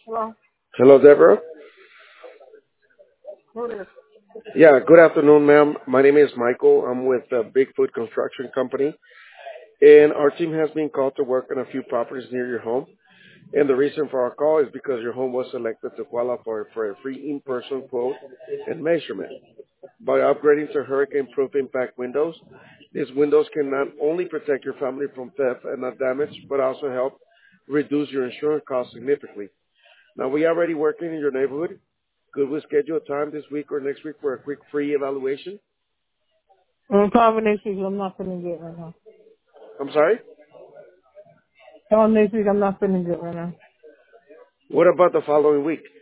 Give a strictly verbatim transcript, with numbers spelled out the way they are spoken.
Hello. Hello, Deborah. Who is? Yeah, good afternoon, ma'am. My name is Michael. I'm with uh, Bigfoot Construction Company, and our team has been called to work on a few properties near your home. And the reason for our call is because your home was selected to qualify for, for a free in-person quote and measurement. By upgrading to hurricane-proof impact windows, these windows can not only protect your family from theft and not damage, but also help reduce your insurance costs significantly. Now, we already working in your neighborhood. Could we schedule a time this week or next week for a quick free evaluation? I'm calling next week. I'm not feeling good right now. I'm sorry? Call next week. I'm not feeling good right now. What about the following week?